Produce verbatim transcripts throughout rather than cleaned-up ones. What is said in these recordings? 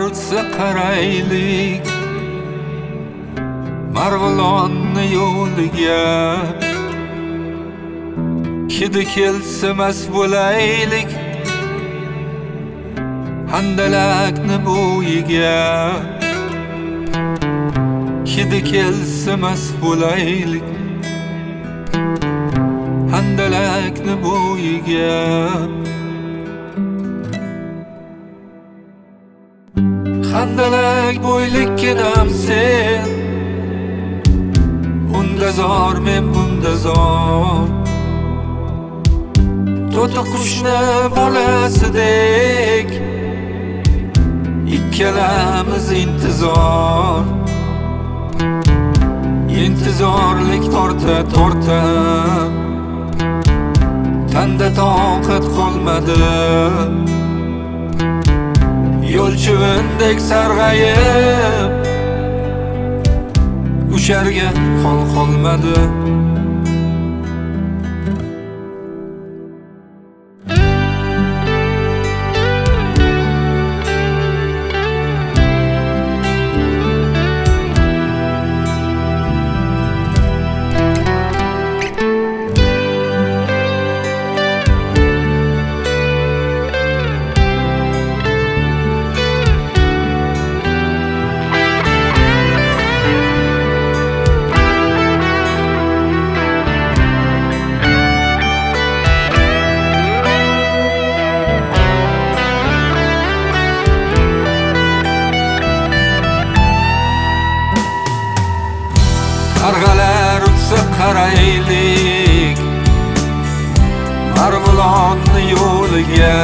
o'tsa qaraylik Marg'ilonni yo'liga Hidi kelsa mas bo'laylik Handalakni bo'yiga Hidi kelsa mas bo'laylik Handalakni bo'yiga Handalak bo'ylikkinam sen Unda zor men bunda zor To'ta qushni bolasidek Ikkalamiz intizor Intizorlik torta torta Tanda toqat qolmadi Yo'l chuvindek sarg'ayib Ucharga hol qolmadi Qarg'alar o'tsa qaraylik Marg'ilonni yo'liga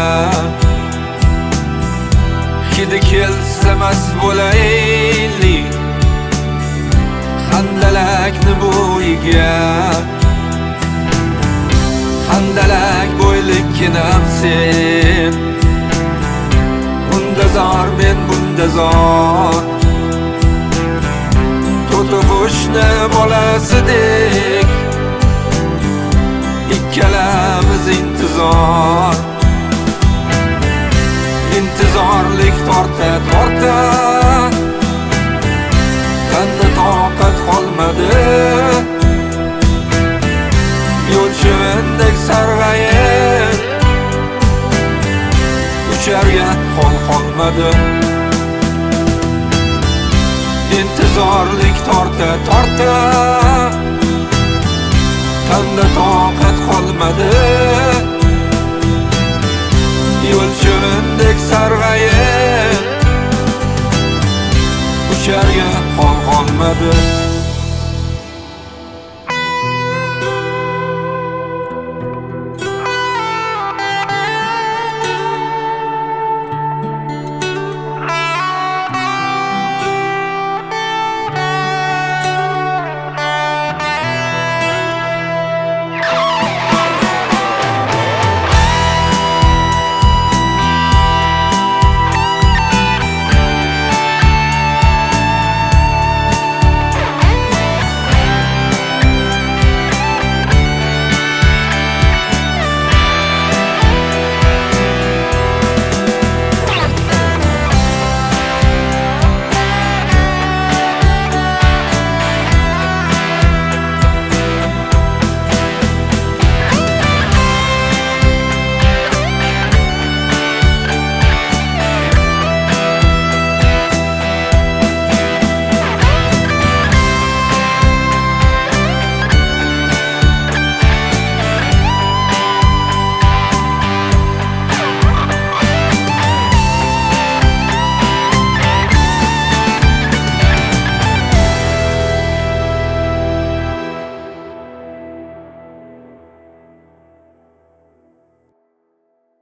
Hidi kelsa mas bo'laylik Handalakni bo'yiga Handalak bo'ylikkinam sen Unda zor men bunda zor To'ta qushni bolasidek Ikkalamiz intizor Intizorlik torta torta Tanda toqat qolmadi Yo'l chuvindek sarg'ayib Ucharga hol qolmadi Intizorlik torta torta Tanda toqat qolmadi Yo'l chuvindek sarg'ayib Ucharga hol qolmadi